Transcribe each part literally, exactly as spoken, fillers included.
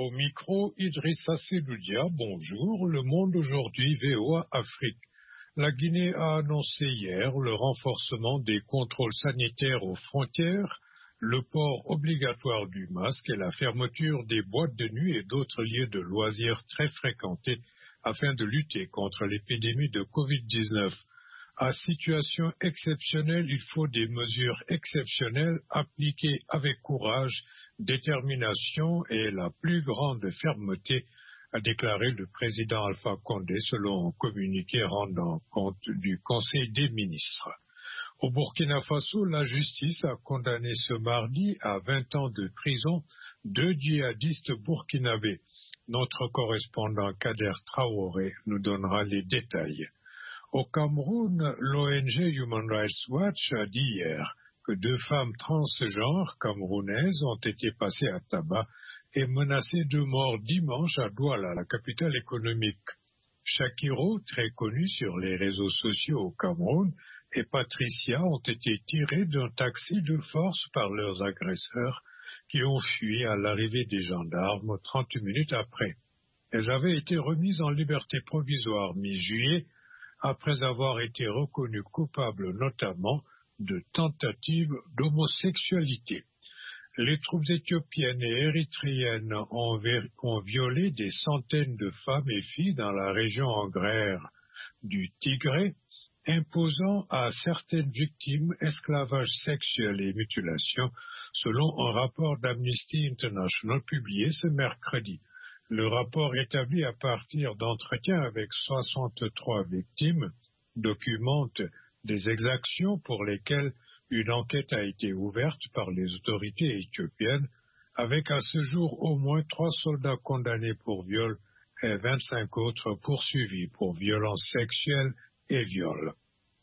au micro, Idrissa Seloudia, bonjour. Le Monde aujourd'hui, V O A Afrique. La Guinée a annoncé hier le renforcement des contrôles sanitaires aux frontières, le port obligatoire du masque et la fermeture des boîtes de nuit et d'autres lieux de loisirs très fréquentés afin de lutter contre l'épidémie de covid dix-neuf. À situation exceptionnelle, il faut des mesures exceptionnelles appliquées avec courage, détermination et la plus grande fermeté, a déclaré le président Alpha Condé selon un communiqué rendant compte du Conseil des ministres. Au Burkina Faso, la justice a condamné ce mardi à vingt ans de prison deux djihadistes burkinabés. Notre correspondant Kader Traoré nous donnera les détails. Au Cameroun, l'O N G Human Rights Watch a dit hier que deux femmes transgenres camerounaises ont été passées à tabac et menacées de mort dimanche à Douala, la capitale économique. Shakiro, très connu sur les réseaux sociaux au Cameroun, et Patricia ont été tirées d'un taxi de force par leurs agresseurs qui ont fui à l'arrivée des gendarmes trente minutes après. Elles avaient été remises en liberté provisoire mi-juillet après avoir été reconnues coupables notamment de tentatives d'homosexualité. Les troupes éthiopiennes et érythréennes ont, ont violé des centaines de femmes et filles dans la région agraire du Tigré, imposant à certaines victimes esclavage sexuel et mutilation, selon un rapport d'Amnesty International publié ce mercredi. Le rapport établi à partir d'entretiens avec soixante-trois victimes documente des exactions pour lesquelles une enquête a été ouverte par les autorités éthiopiennes, avec à ce jour au moins trois soldats condamnés pour viol et vingt-cinq autres poursuivis pour violences sexuelles et viol.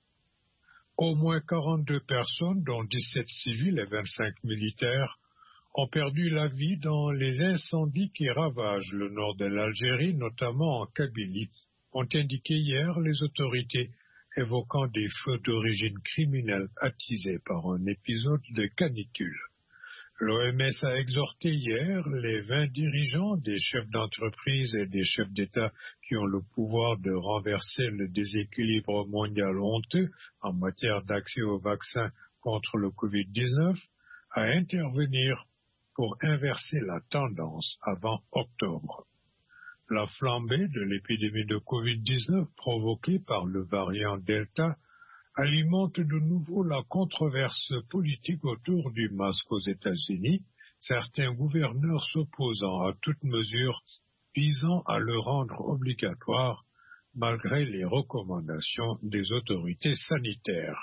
Au moins quarante-deux personnes, dont dix-sept civils et vingt-cinq militaires, ont perdu la vie dans les incendies qui ravagent le nord de l'Algérie, notamment en Kabylie, ont indiqué hier les autorités, évoquant des feux d'origine criminelle attisés par un épisode de canicule. L'O M S a exhorté hier les vingt dirigeants des chefs d'entreprise et des chefs d'État qui ont le pouvoir de renverser le déséquilibre mondial honteux en matière d'accès aux vaccins contre le covid dix-neuf à intervenir pour inverser la tendance avant octobre. La flambée de l'épidémie de covid dix-neuf provoquée par le variant Delta alimente de nouveau la controverse politique autour du masque aux États-Unis, certains gouverneurs s'opposant à toute mesure visant à le rendre obligatoire malgré les recommandations des autorités sanitaires.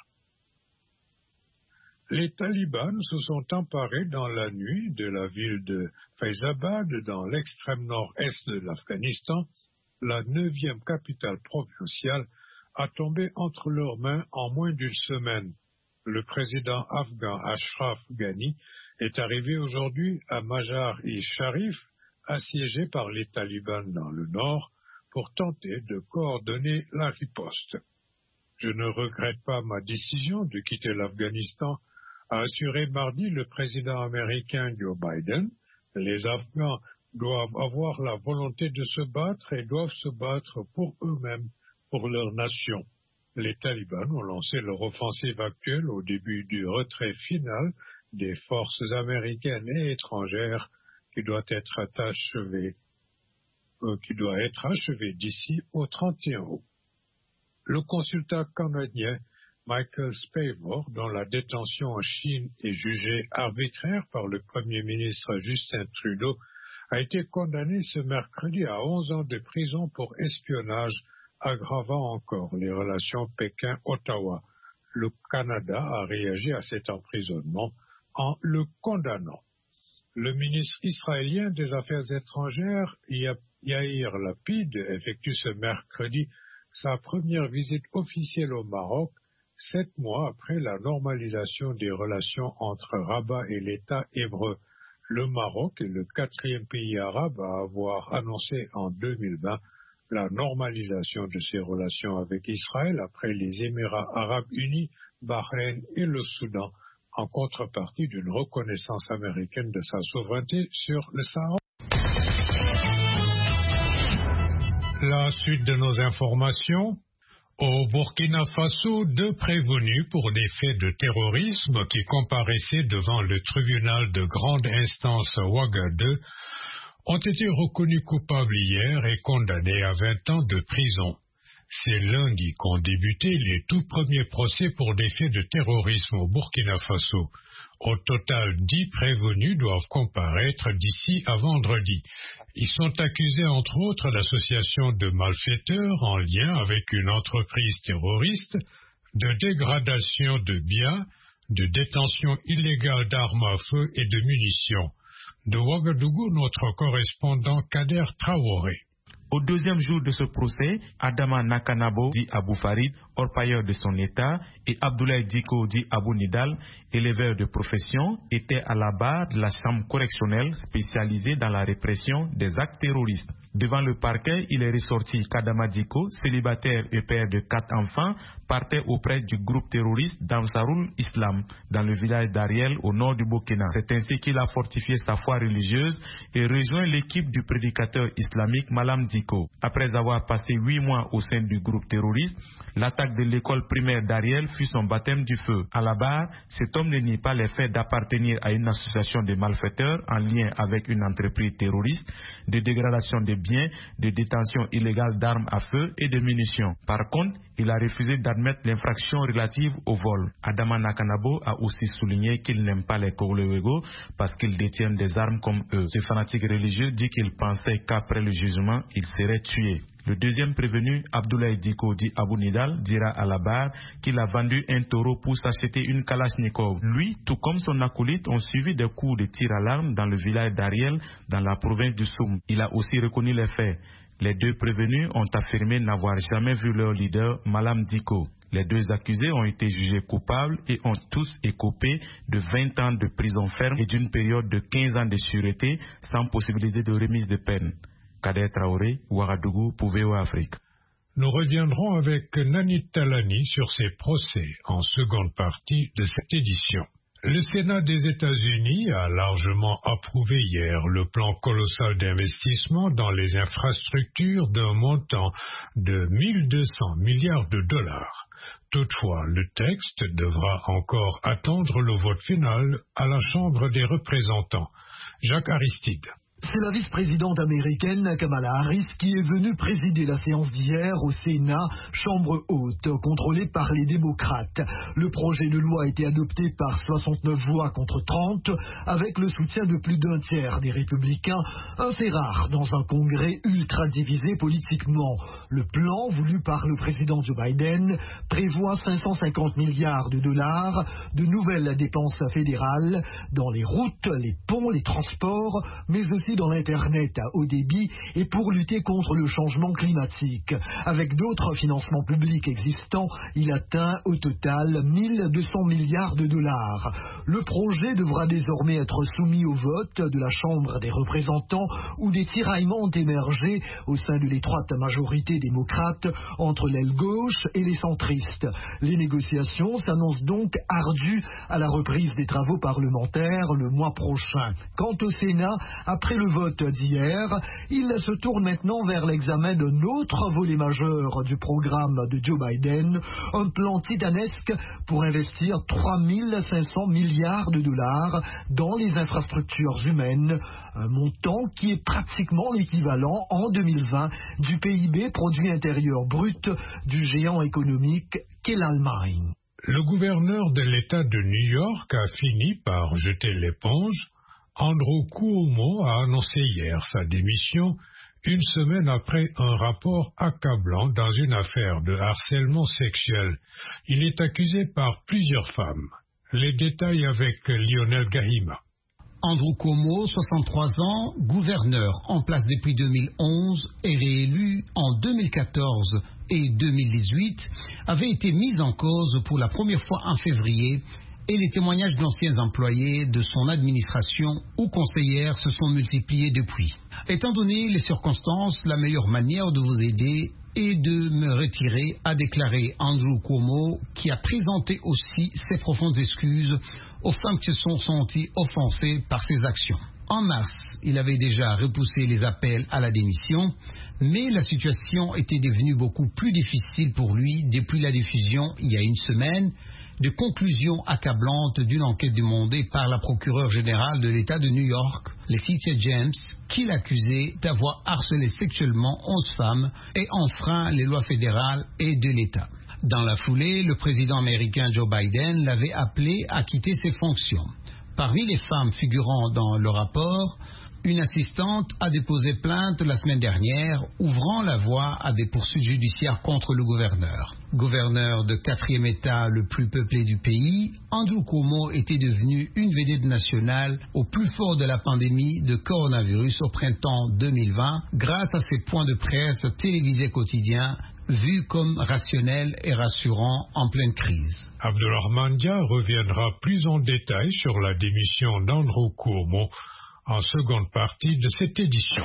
Les talibans se sont emparés dans la nuit de la ville de Faizabad, dans l'extrême nord-est de l'Afghanistan. La neuvième capitale provinciale a tombé entre leurs mains en moins d'une semaine. Le président afghan Ashraf Ghani est arrivé aujourd'hui à Mazar-i-Sharif, assiégé par les talibans dans le nord, pour tenter de coordonner la riposte. Je ne regrette pas ma décision de quitter l'Afghanistan, a assuré mardi le président américain Joe Biden. Les Afghans doivent avoir la volonté de se battre et doivent se battre pour eux-mêmes, pour leur nation. Les talibans ont lancé leur offensive actuelle au début du retrait final des forces américaines et étrangères qui doit être achevé, euh, qui doit être achevé d'ici au trente et un août. Le consultant canadien Michael Spavor, dont la détention en Chine est jugée arbitraire par le Premier ministre Justin Trudeau, a été condamné ce mercredi à onze ans de prison pour espionnage, aggravant encore les relations Pékin-Ottawa. Le Canada a réagi à cet emprisonnement en le condamnant. Le ministre israélien des Affaires étrangères, Yair Lapid, effectue ce mercredi sa première visite officielle au Maroc, sept mois après la normalisation des relations entre Rabat et l'État hébreu. Le Maroc est le quatrième pays arabe à avoir annoncé en deux mille vingt la normalisation de ses relations avec Israël après les Émirats arabes unis, Bahreïn et le Soudan, en contrepartie d'une reconnaissance américaine de sa souveraineté sur le Sahara. La suite de nos informations. Au Burkina Faso, deux prévenus pour des faits de terrorisme qui comparaissaient devant le tribunal de grande instance Ouagadougou ont été reconnus coupables hier et condamnés à vingt ans de prison. C'est lundi qu'ont débuté les tout premiers procès pour des faits de terrorisme au Burkina Faso. Au total, dix prévenus doivent comparaître d'ici à vendredi. Ils sont accusés entre autres d'association de malfaiteurs en lien avec une entreprise terroriste, de dégradation de biens, de détention illégale d'armes à feu et de munitions. De Ouagadougou, notre correspondant Kader Traoré. Au deuxième jour de ce procès, Adama Nakanabo, dit Abou Farid, orpailleur de son état, et Abdoulaye Diko, dit Abou Nidal, éleveur de profession, étaient à la barre de la chambre correctionnelle spécialisée dans la répression des actes terroristes. Devant le parquet, il est ressorti qu'Adama Diko, célibataire et père de quatre enfants, partait auprès du groupe terroriste d'Ansarul Islam, dans le village d'Ariel, au nord du Burkina. C'est ainsi qu'il a fortifié sa foi religieuse et rejoint l'équipe du prédicateur islamique Malam Diko. Après avoir passé huit mois au sein du groupe terroriste, l'attaque de l'école primaire d'Ariel fut son baptême du feu. À la barre, cet homme ne nie pas les faits d'appartenir à une association de malfaiteurs en lien avec une entreprise terroriste, de dégradation des biens, de détention illégale d'armes à feu et de munitions. Par contre, il a refusé d'admettre l'infraction relative au vol. Adama Nakanabo a aussi souligné qu'il n'aime pas les Kouléwego parce qu'ils détiennent des armes comme eux. Ce fanatique religieux dit qu'il pensait qu'après le jugement, il serait tué. Le deuxième prévenu, Abdoulaye Diko, dit Abou Nidal, dira à la barre qu'il a vendu un taureau pour s'acheter une Kalachnikov. Lui, tout comme son acolyte, ont suivi des coups de tir à l'arme dans le village d'Ariel, dans la province du Soum. Il a aussi reconnu les faits. Les deux prévenus ont affirmé n'avoir jamais vu leur leader, Malam Diko. Les deux accusés ont été jugés coupables et ont tous écopé de vingt ans de prison ferme et d'une période de quinze ans de sûreté sans possibilité de remise de peine. Kader Traoré, Ouagadougou, pour V O A Afrique. Nous reviendrons avec Nani Talani sur ces procès en seconde partie de cette édition. Le Sénat des États-Unis a largement approuvé hier le plan colossal d'investissement dans les infrastructures d'un montant de mille deux cents milliards de dollars. Toutefois, le texte devra encore attendre le vote final à la Chambre des représentants. Jacques Aristide. C'est la vice-présidente américaine Kamala Harris qui est venue présider la séance d'hier au Sénat, chambre haute, contrôlée par les démocrates. Le projet de loi a été adopté par soixante-neuf voix contre trente, avec le soutien de plus d'un tiers des républicains, un fait rare dans un congrès ultra divisé politiquement. Le plan voulu par le président Joe Biden prévoit cinq cent cinquante milliards de dollars de nouvelles dépenses fédérales dans les routes, les ponts, les transports, mais aussi dans l'Internet à haut débit et pour lutter contre le changement climatique. Avec d'autres financements publics existants, il atteint au total mille deux cents milliards de dollars. Le projet devra désormais être soumis au vote de la Chambre des représentants où des tiraillements ont émergé au sein de l'étroite majorité démocrate entre l'aile gauche et les centristes. Les négociations s'annoncent donc ardues à la reprise des travaux parlementaires le mois prochain. Quant au Sénat, après le vote d'hier, il se tourne maintenant vers l'examen d'un autre volet majeur du programme de Joe Biden, un plan titanesque pour investir trois mille cinq cents milliards de dollars dans les infrastructures humaines, un montant qui est pratiquement l'équivalent en deux mille vingt du P I B, produit intérieur brut, du géant économique qu'est l'Allemagne. Le gouverneur de l'État de New York a fini par jeter l'éponge. Andrew Cuomo a annoncé hier sa démission une semaine après un rapport accablant dans une affaire de harcèlement sexuel. Il est accusé par plusieurs femmes. Les détails avec Lionel Gahima. Andrew Cuomo, soixante-trois ans, gouverneur en place depuis deux mille onze et réélu en deux mille quatorze et deux mille dix-huit, avait été mis en cause pour la première fois en février et les témoignages d'anciens employés de son administration ou conseillères se sont multipliés depuis. Étant donné les circonstances, la meilleure manière de vous aider est de me retirer, a déclaré Andrew Cuomo, qui a présenté aussi ses profondes excuses aux femmes qui se sont senties offensées par ses actions. En mars, il avait déjà repoussé les appels à la démission, Mais la situation était devenue beaucoup plus difficile pour lui depuis la diffusion, il y a une semaine, de conclusions accablantes d'une enquête demandée par la procureure générale de l'État de New York, Letitia James, qui l'accusait d'avoir harcelé sexuellement onze femmes et enfreint les lois fédérales et de l'État. Dans la foulée, le président américain Joe Biden l'avait appelé à quitter ses fonctions. Parmi les femmes figurant dans le rapport, une assistante a déposé plainte la semaine dernière, ouvrant la voie à des poursuites judiciaires contre le gouverneur. Gouverneur de quatrième État le plus peuplé du pays, Andrew Cuomo était devenu une vedette nationale au plus fort de la pandémie de coronavirus au printemps deux mille vingt, grâce à ses points de presse télévisés quotidiens, vus comme rationnels et rassurants en pleine crise. Abdelrahman Dia reviendra plus en détail sur la démission d'Andrew Cuomo en seconde partie de cette édition.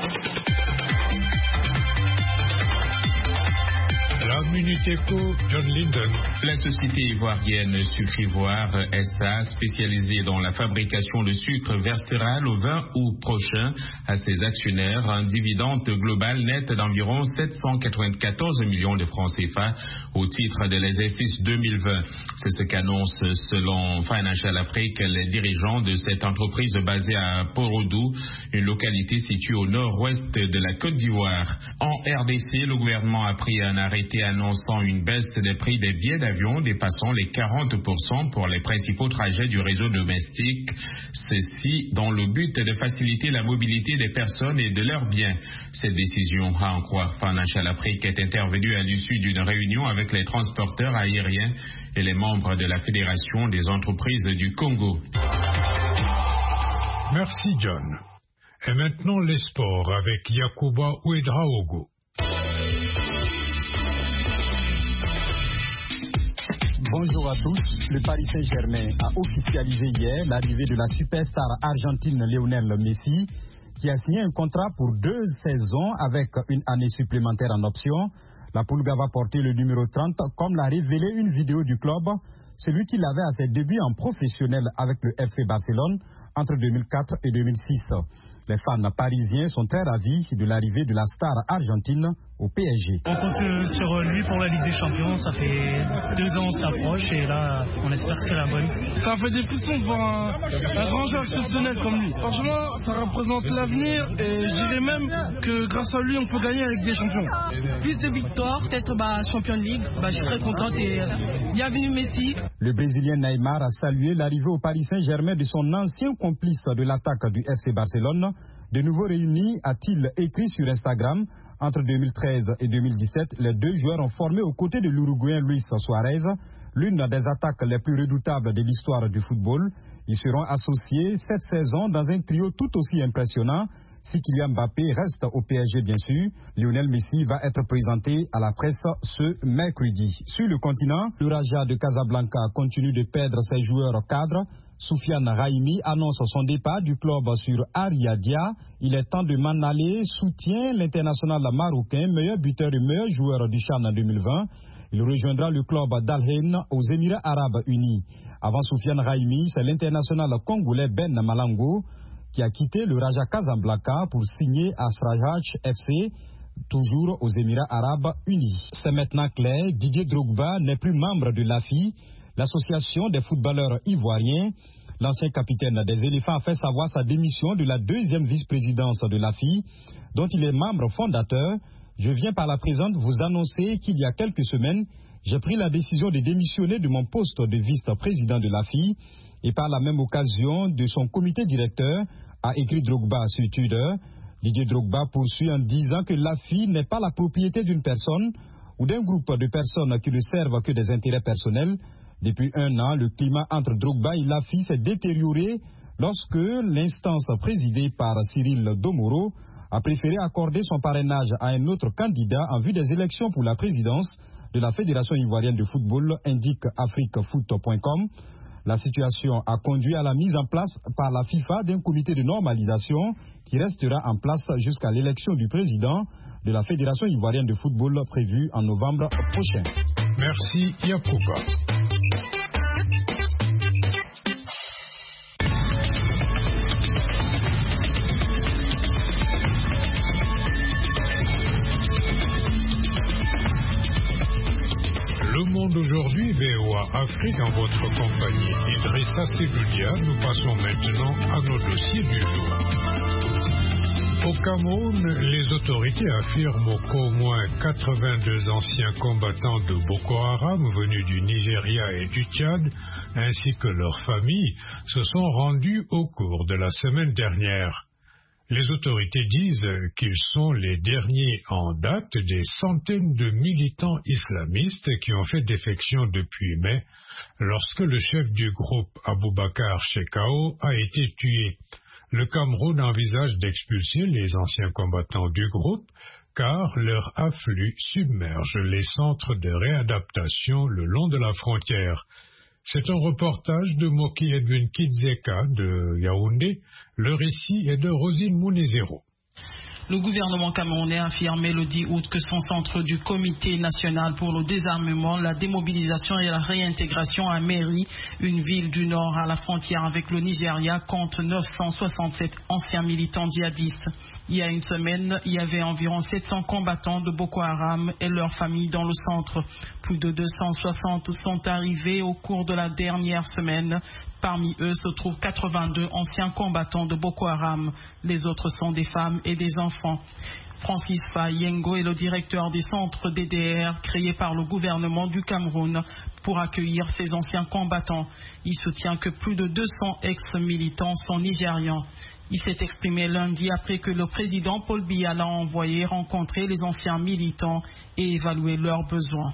La Minute Éco, John Linden. La société ivoirienne Sucre Ivoire S A, spécialisée dans la fabrication de sucre, versera le vingt août prochain à ses actionnaires un dividende global net d'environ sept cent quatre-vingt-quatorze millions de francs C F A au titre de l'exercice deux mille vingt. C'est ce qu'annonce, selon Financial Afrique, les dirigeants de cette entreprise basée à Port-au-Doux, une localité située au nord-ouest de la Côte d'Ivoire. En R D C, le gouvernement a pris un arrêté annonçant une baisse des prix des billets d'avion dépassant les quarante pour cent pour les principaux trajets du réseau domestique, ceci dans le but de faciliter la mobilité des personnes et de leurs biens. Cette décision, à en croire Financial Afrique, est intervenue à l'issue d'une réunion avec les transporteurs aériens et les membres de la Fédération des entreprises du Congo. Merci John. Et maintenant les sports avec Yacouba Ouedraogo. Bonjour à tous. Le Paris Saint-Germain a officialisé hier l'arrivée de la superstar argentine Lionel Messi, qui a signé un contrat pour deux saisons avec une année supplémentaire en option. La Pulga va porter le numéro trente, comme l'a révélé une vidéo du club, celui qui l'avait à ses débuts en professionnel avec le F C Barcelone entre deux mille quatre et deux mille six. Les fans parisiens sont très ravis de l'arrivée de la star argentine au P S G. On compte sur lui pour la Ligue des Champions, ça fait deux ans on s'approche et là on espère que c'est la bonne. Ça fait des frissons de voir un, un grand joueur exceptionnel comme lui. Franchement, ça représente l'avenir et je dirais même que grâce à lui on peut gagner avec des champions. Plus de victoires, peut-être bah, Champions League, bah, je suis très contente et euh, bienvenue Messi. Le Brésilien Neymar a salué l'arrivée au Paris Saint-Germain de son ancien complice de l'attaque du F C Barcelone. De nouveau réunis, a-t-il écrit sur Instagram. Entre deux mille treize et deux mille dix-sept, les deux joueurs ont formé aux côtés de l'Uruguayen Luis Suarez, l'une des attaques les plus redoutables de l'histoire du football. Ils seront associés cette saison dans un trio tout aussi impressionnant. Si Kylian Mbappé reste au P S G bien sûr, Lionel Messi va être présenté à la presse ce mercredi. Sur le continent, le Raja de Casablanca continue de perdre ses joueurs cadres. Soufiane Raimi annonce son départ du club sur Ariadia. Il est temps de m'en aller, soutient l'international marocain, meilleur buteur et meilleur joueur du CHAN deux mille vingt. Il rejoindra le club d'Al Ain aux Émirats Arabes Unis. Avant Soufiane Raimi, c'est l'international congolais Ben Malango qui a quitté le Raja Casablanca pour signer à Srajach F C, toujours aux Émirats Arabes Unis. C'est maintenant clair, Didier Drogba n'est plus membre de l'A F I, l'association des footballeurs ivoiriens. L'ancien capitaine des éléphants a fait savoir sa démission de la deuxième vice-présidence de l'A F I, dont il est membre fondateur. Je viens par la présente vous annoncer qu'il y a quelques semaines, j'ai pris la décision de démissionner de mon poste de vice-président de l'A F I et par la même occasion de son comité directeur, a écrit Drogba sur Twitter. Didier Drogba poursuit en disant que l'A F I n'est pas la propriété d'une personne ou d'un groupe de personnes qui ne servent que des intérêts personnels. Depuis un an, le climat entre Drogba et l'A F I s'est détérioré lorsque l'instance présidée par Cyril Domoro a préféré accorder son parrainage à un autre candidat en vue des élections pour la présidence de la Fédération ivoirienne de football, indique afriquefoot point com. La situation a conduit à la mise en place par la FIFA d'un comité de normalisation qui restera en place jusqu'à l'élection du président de la Fédération ivoirienne de football prévue en novembre prochain. Merci Yacouba. A Afrique en votre compagnie. Idrissa Seloudia, nous passons maintenant à nos dossiers du jour. Au Cameroun, les autorités affirment qu'au moins quatre-vingt-deux anciens combattants de Boko Haram venus du Nigeria et du Tchad, ainsi que leurs familles, se sont rendus au cours de la semaine dernière. Les autorités disent qu'ils sont les derniers en date des centaines de militants islamistes qui ont fait défection depuis mai, lorsque le chef du groupe Aboubakar Shekau a été tué. Le Cameroun envisage d'expulser les anciens combattants du groupe car leur afflux submerge les centres de réadaptation le long de la frontière. C'est un reportage de Moki Edwin Kidzeka de Yaoundé. Le récit est de Rosine Mounezero. Le gouvernement camerounais a affirmé le dix août que son centre du Comité national pour le désarmement, la démobilisation et la réintégration à Méry, une ville du nord à la frontière avec le Nigeria, compte neuf cent soixante-sept anciens militants djihadistes. Il y a une semaine, il y avait environ sept cents combattants de Boko Haram et leurs familles dans le centre. Plus de deux cent soixante sont arrivés au cours de la dernière semaine. Parmi eux se trouvent quatre-vingt-deux anciens combattants de Boko Haram. Les autres sont des femmes et des enfants. Francis Fayengo est le directeur des centres D D R créés par le gouvernement du Cameroun pour accueillir ces anciens combattants. Il soutient que plus de deux cents ex-militants sont nigérians. Il s'est exprimé lundi après que le président Paul Biya l'a envoyé rencontrer les anciens militants et évaluer leurs besoins.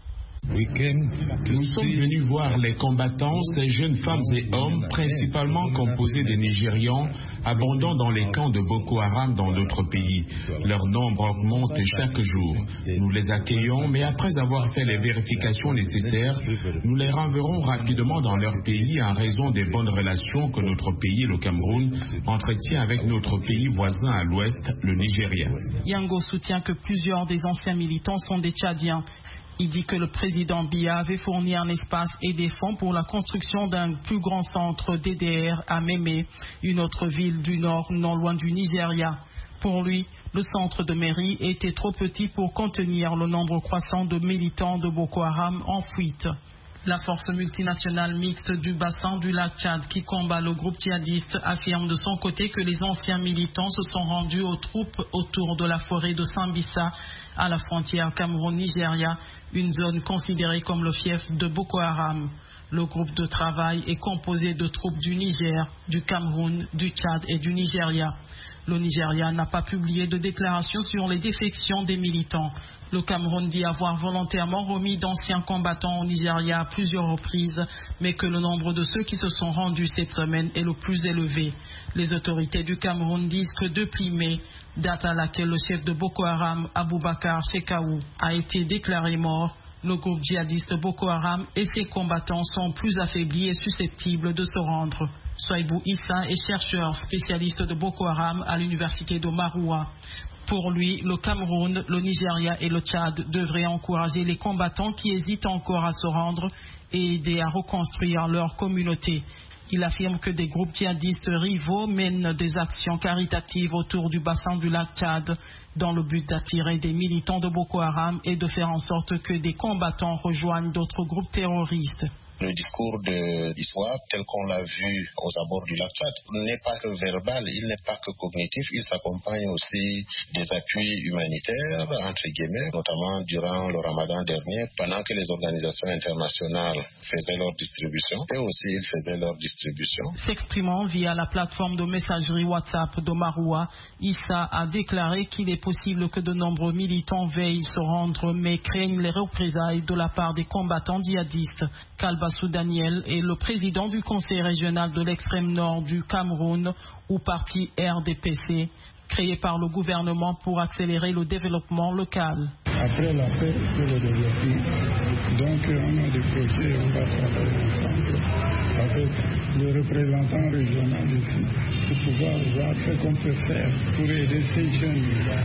Nous sommes venus voir les combattants, ces jeunes femmes et hommes, principalement composés des Nigérians, abondant dans les camps de Boko Haram dans d'autres pays. Leur nombre augmente chaque jour. Nous les accueillons, mais après avoir fait les vérifications nécessaires, nous les renverrons rapidement dans leur pays en raison des bonnes relations que notre pays, le Cameroun, entretient avec notre pays voisin à l'ouest, le Nigeria. Yango soutient que plusieurs des anciens militants sont des Tchadiens. Il dit que le président Biya avait fourni un espace et des fonds pour la construction d'un plus grand centre D D R à Mémé, une autre ville du nord non loin du Nigeria. Pour lui, le centre de Méry était trop petit pour contenir le nombre croissant de militants de Boko Haram en fuite. La force multinationale mixte du bassin du lac Tchad qui combat le groupe djihadiste affirme de son côté que les anciens militants se sont rendus aux troupes autour de la forêt de Sambisa à la frontière Cameroun-Nigeria, une zone considérée comme le fief de Boko Haram. Le groupe de travail est composé de troupes du Niger, du Cameroun, du Tchad et du Nigeria. Le Nigeria n'a pas publié de déclaration sur les défections des militants. Le Cameroun dit avoir volontairement remis d'anciens combattants au Nigeria à plusieurs reprises, mais que le nombre de ceux qui se sont rendus cette semaine est le plus élevé. Les autorités du Cameroun disent que depuis mai, date à laquelle le chef de Boko Haram, Aboubakar Shekau, a été déclaré mort, le groupe djihadiste Boko Haram et ses combattants sont plus affaiblis et susceptibles de se rendre. Soaibou Issa est chercheur spécialiste de Boko Haram à l'université de Maroua. Pour lui, le Cameroun, le Nigeria et le Tchad devraient encourager les combattants qui hésitent encore à se rendre et aider à reconstruire leur communauté. Il affirme que des groupes djihadistes rivaux mènent des actions caritatives autour du bassin du lac Tchad dans le but d'attirer des militants de Boko Haram et de faire en sorte que des combattants rejoignent d'autres groupes terroristes. Le discours de l'histoire, tel qu'on l'a vu aux abords du lac Tchad, n'est pas que verbal, il n'est pas que cognitif, il s'accompagne aussi des appuis humanitaires, entre guillemets, notamment durant le ramadan dernier, pendant que les organisations internationales faisaient leur distribution, et aussi ils faisaient leur distribution. S'exprimant via la plateforme de messagerie WhatsApp de Maroua, Issa a déclaré qu'il est possible que de nombreux militants veillent se rendre, mais craignent les représailles de la part des combattants djihadistes. Kalbassou Daniel est le président du conseil régional de l'extrême nord du Cameroun, ou parti R D P C, créé par le gouvernement pour accélérer le développement local. Après la paix, il faut le développer. Donc on a des projets, on va travailler ensemble avec le représentant régional ici pour pouvoir voir ce qu'on peut faire pour aider ces jeunes.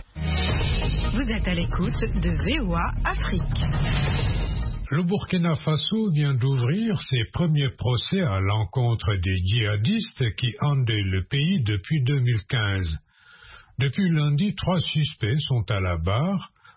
Vous êtes à l'écoute de V O A Afrique. Le Burkina Faso vient d'ouvrir ses premiers procès à l'encontre des djihadistes qui endeuillent le pays depuis deux mille quinze. Depuis lundi, trois suspects sont à la barre,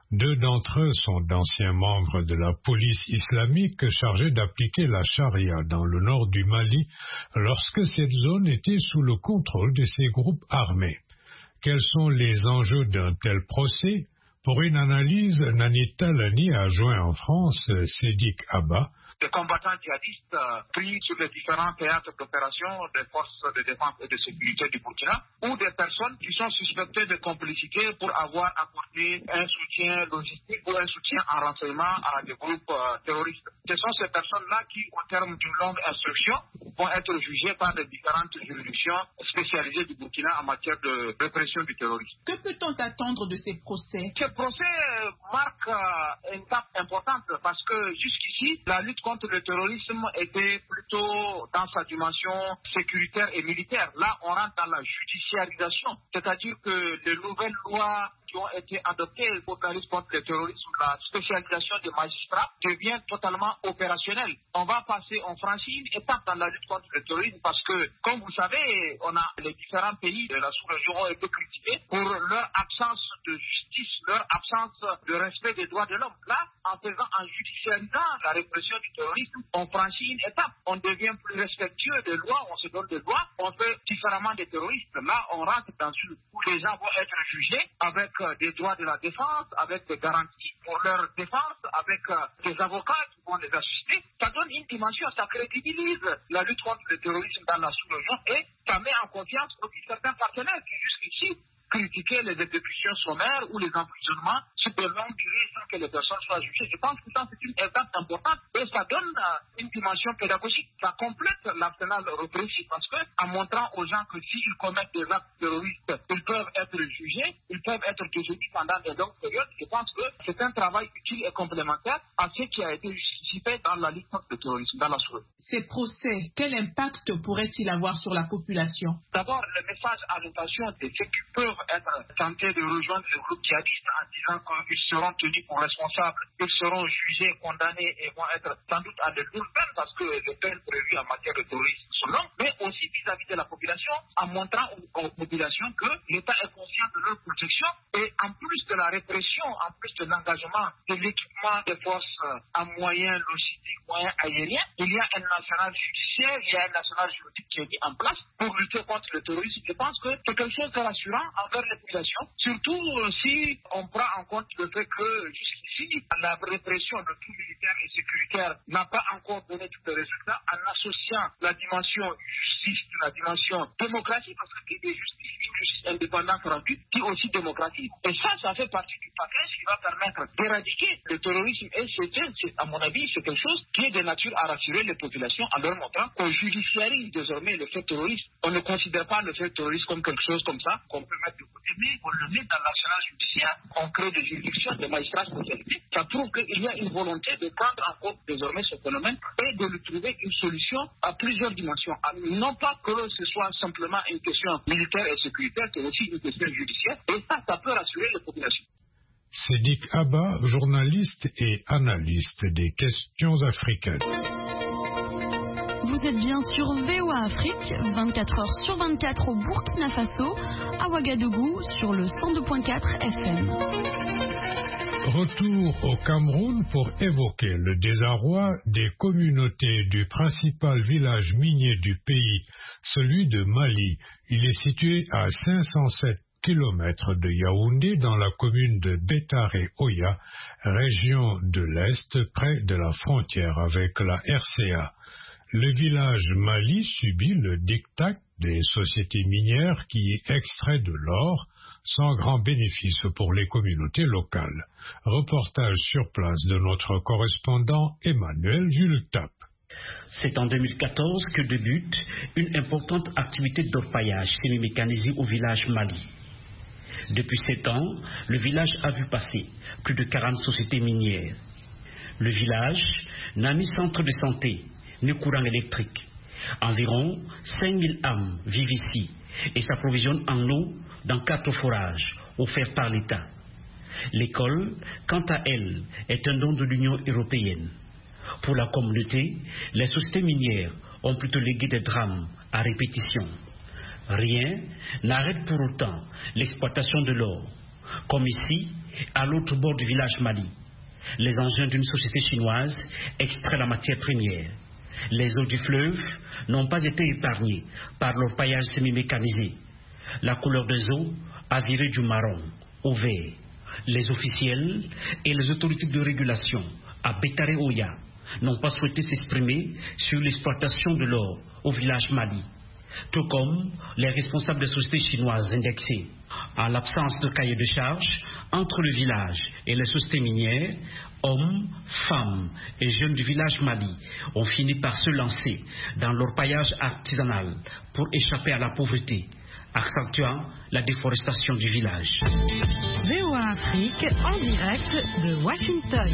Deux d'entre eux sont d'anciens membres de la police islamique chargés d'appliquer la charia dans le nord du Mali lorsque cette zone était sous le contrôle de ces groupes armés. Quels sont les enjeux d'un tel procès? Pour une analyse, Nani Talani a joint en France Sédik Abba, des combattants djihadistes euh, pris sur les différents théâtres d'opération des forces de défense et de sécurité du Burkina, ou des personnes qui sont suspectées de complicité pour avoir apporté un soutien logistique ou un soutien en renseignement à des groupes euh, terroristes. Ce sont ces personnes-là qui, au terme d'une longue instruction, vont être jugées par les différentes juridictions spécialisées du Burkina en matière de répression du terrorisme. Que peut-on attendre de ces procès? Ce procès marque euh, une étape importante parce que jusqu'ici, la lutte contre le terrorisme était plutôt dans sa dimension sécuritaire et militaire. Là, on rentre dans la judiciarisation, c'est-à-dire que les nouvelles lois qui ont été adoptées pour la lutte contre le terrorisme, la spécialisation des magistrats devient totalement opérationnelle. On va passer, on franchit une étape dans la lutte contre le terrorisme parce que, comme vous savez, on a les différents pays de la sous-région ont été critiqués pour leur absence de justice, leur absence de respect des droits de l'homme. Là, en faisant, en judiciarisant la répression du terrorisme, on franchit une étape. On devient plus respectueux des lois, on se donne des lois, on fait différemment des terroristes. Là, on rentre dans une où les gens vont être jugés avec des droits de la défense, avec des garanties pour leur défense, avec des avocats qui vont les assister. Ça donne une dimension, ça crédibilise la lutte contre le terrorisme dans la sous-région et ça met en confiance aussi certains partenaires qui jusqu'ici critiquer les exécutions sommaires ou les emprisonnements sur de longues durées sans que les personnes soient jugées. Je pense que ça, c'est une étape importante et ça donne euh, une dimension pédagogique. Ça complète l'arsenal répressif parce que, en montrant aux gens que s'ils commettent des actes terroristes, ils peuvent être jugés, ils peuvent être détenus pendant de longues périodes. Je pense que c'est un travail utile et complémentaire à ce qui a été justifié dans la lutte contre le terrorisme, dans la sous-région. Ces procès, quel impact pourraient-ils avoir sur la population? D'abord, le message à l'intention de ceux qui peuvent être tentés de rejoindre le groupe djihadiste en disant qu'ils seront tenus pour responsables, ils seront jugés, condamnés et vont être sans doute à de lourdes peines parce que les peines prévues en matière de terrorisme sont longues, mais aussi vis-à-vis de la population en montrant aux populations que l'État est conscient de leur protection et en plus de la répression, en plus de l'engagement de l'équipement des forces en moyens logistiques, moyens aériens, il y a un national judiciaire, il y a un national juridique qui est mis en place pour lutter contre le terrorisme. Je pense que c'est quelque chose de rassurant envers les populations, surtout si on prend en compte le fait que jusqu'ici, la répression de tout militaire et sécuritaire n'a pas encore donné tous les résultats en associant la dimension justice, la dimension démocratie, parce que qui dit justice, une justice indépendante rendue, qui est aussi démocratie. Et ça, ça fait partie du package qui va permettre d'éradiquer le terrorisme. Et c'est, à mon avis, c'est quelque chose qui est de nature à rassurer les populations en leur montrant qu'on judiciarise désormais le fait terroriste. On ne considère pas le fait terroriste comme quelque chose comme ça, qu'on peut mettre de côté, mais on le met dans l'arsenal judiciaire, on crée des juridictions, des magistrats spécialisés. Ça prouve qu'il y a une volonté de prendre en compte désormais ce phénomène et de lui trouver une solution à plusieurs dimensions. Non pas que ce soit simplement une question militaire et sécuritaire, c'est aussi une question judiciaire. Et ça, ça peut rassurer les populations. Sédik Abba, journaliste et analyste des questions africaines. Vous êtes bien sur V O A Afrique, vingt-quatre heures sur vingt-quatre au Burkina Faso, à Ouagadougou sur le cent deux virgule quatre F M. Retour au Cameroun pour évoquer le désarroi des communautés du principal village minier du pays, celui de Mali. Il est situé à cinq cent sept kilomètres de Yaoundé dans la commune de Bétaré-Oya, région de l'Est près de la frontière avec la R C A. Le village Mali subit le diktat des sociétés minières qui extraient de l'or sans grand bénéfice pour les communautés locales. Reportage sur place de notre correspondant Emmanuel Jules-Tap. C'est en deux mille quatorze que débute une importante activité d'orpaillage semi-mécanisé au village Mali. Depuis sept ans, le village a vu passer plus de quarante sociétés minières. Le village n'a ni centre de santé, ni courant électrique. Environ cinq mille âmes vivent ici et s'approvisionnent en eau dans quatre forages offerts par l'État. L'école, quant à elle, est un don de l'Union européenne. Pour la communauté, les sociétés minières ont plutôt légué des drames à répétition. Rien n'arrête pour autant l'exploitation de l'or. comme ici, à l'autre bord du village Mali. Les engins d'une société chinoise extraient la matière première. Les eaux du fleuve n'ont pas été épargnées par l'orpaillage semi-mécanisé. La couleur des eaux a viré du marron au vert. Les officiels et les autorités de régulation à Bétaré Oya n'ont pas souhaité s'exprimer sur l'exploitation de l'or au village Mali, tout comme les responsables des sociétés chinoises indexées. En l'absence de cahier de charge entre le village et les sociétés minières, hommes, femmes et jeunes du village Mali ont fini par se lancer dans l'orpaillage artisanal pour échapper à la pauvreté, accentuant la déforestation du village. V O A Afrique en direct de Washington.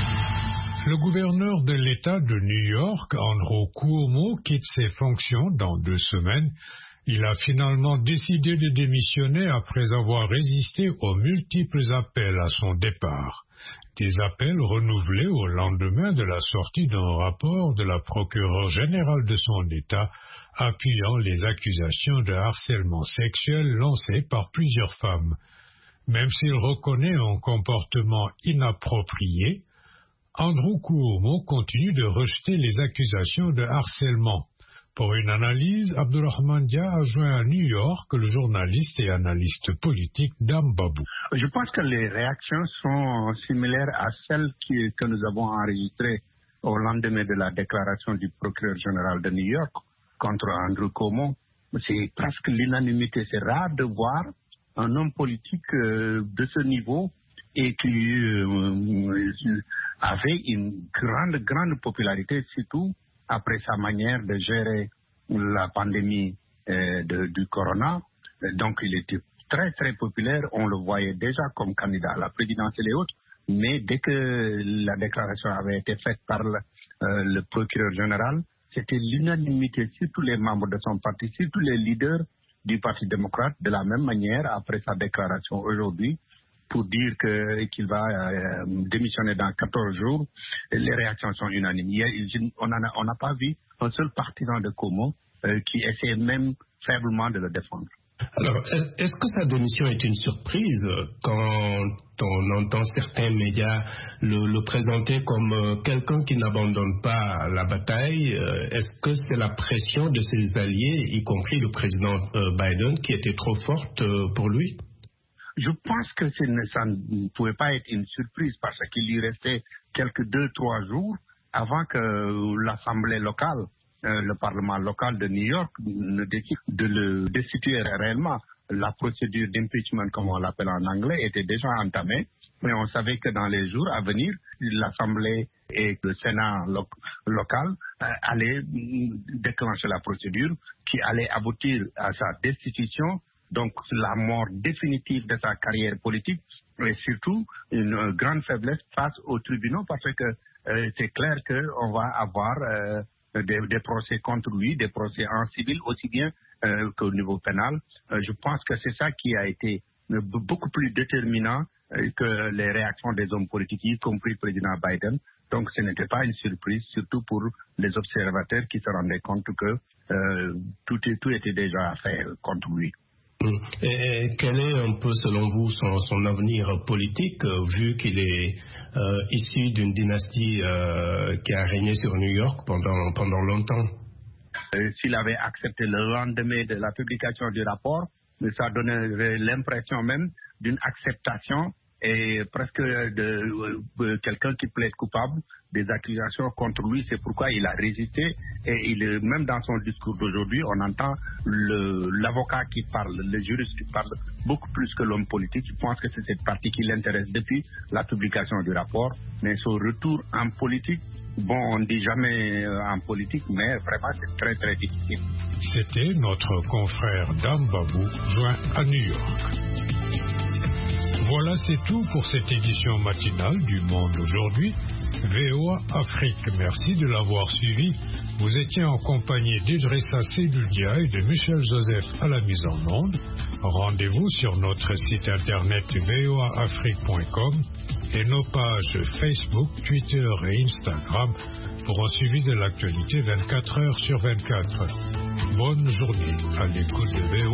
Le gouverneur de l'État de New York, Andrew Cuomo, quitte ses fonctions dans deux semaines. Il a finalement décidé de démissionner après avoir résisté aux multiples appels à son départ. Des appels renouvelés au lendemain de la sortie d'un rapport de la procureure générale de son État appuyant les accusations de harcèlement sexuel lancées par plusieurs femmes. Même s'il reconnaît un comportement inapproprié, Andrew Cuomo continue de rejeter les accusations de harcèlement. Pour une analyse, Abdulrahman Dia a joint à New York le journaliste et analyste politique Dame Babou. Je pense que les réactions sont similaires à celles qui, que nous avons enregistrées au lendemain de la déclaration du procureur général de New York contre Andrew Cuomo. C'est presque l'unanimité. C'est rare de voir un homme politique euh, de ce niveau et qui euh, avait une grande, grande popularité, surtout après sa manière de gérer la pandémie euh, de, du corona. Donc il était très très populaire, on le voyait déjà comme candidat à la présidentielle et autres, mais dès que la déclaration avait été faite par le, euh, le procureur général, c'était l'unanimité sur tous les membres de son parti, sur tous les leaders du Parti démocrate, de la même manière après sa déclaration aujourd'hui, pour dire que, qu'il va euh, démissionner dans quatorze jours. Les réactions sont unanimes. Il, on n'a pas vu un seul partisan de Cuomo euh, qui essaie même faiblement de le défendre. Alors, est-ce que sa démission est une surprise quand on entend certains médias le, le présenter comme quelqu'un qui n'abandonne pas la bataille? Est-ce que c'est la pression de ses alliés, y compris le président Biden, qui était trop forte pour lui? Je pense que ça ne pouvait pas être une surprise parce qu'il lui restait quelques deux, trois jours avant que l'Assemblée locale, euh, le Parlement local de New York, ne décide de le destituer réellement. La procédure d'impeachment, comme on l'appelle en anglais, était déjà entamée, mais on savait que dans les jours à venir, l'Assemblée et le Sénat lo local euh, allaient déclencher la procédure qui allait aboutir à sa destitution. Donc la mort définitive de sa carrière politique et surtout une grande faiblesse face aux tribunaux parce que euh, c'est clair qu'on va avoir euh, des, des procès contre lui, des procès en civil aussi bien euh, qu'au niveau pénal. Euh, je pense que c'est ça qui a été euh, beaucoup plus déterminant euh, que les réactions des hommes politiques, y compris le président Biden. Donc ce n'était pas une surprise, surtout pour les observateurs qui se rendaient compte que euh, tout, tout était déjà fait contre lui. Et quel est un peu, selon vous, son, son avenir politique, euh, vu qu'il est euh, issu d'une dynastie euh, qui a régné sur New York pendant, pendant longtemps? euh, S'il avait accepté le lendemain de la publication du rapport, ça donnerait l'impression même d'une acceptation et presque de, de quelqu'un qui plaide coupable des accusations contre lui. C'est pourquoi il a résisté et il, même dans son discours d'aujourd'hui, on entend l'avocat qui parle, le juriste qui parle beaucoup plus que l'homme politique. Je pense que c'est cette partie qui l'intéresse depuis la publication du rapport. Mais son retour en politique, bon, on ne dit jamais en politique, mais vraiment c'est très très difficile. C'était notre confrère Dame Babou, joint à New York. Voilà, c'est tout pour cette édition matinale du Monde aujourd'hui. V O A Afrique, merci de l'avoir suivi. Vous étiez en compagnie d'Idrissa Seydoudia et de Michel Joseph à la mise en onde. Rendez-vous sur notre site internet v o a afrique point com et nos pages Facebook, Twitter et Instagram pour un suivi de l'actualité vingt-quatre heures sur vingt-quatre. Bonne journée à l'écoute de V O A.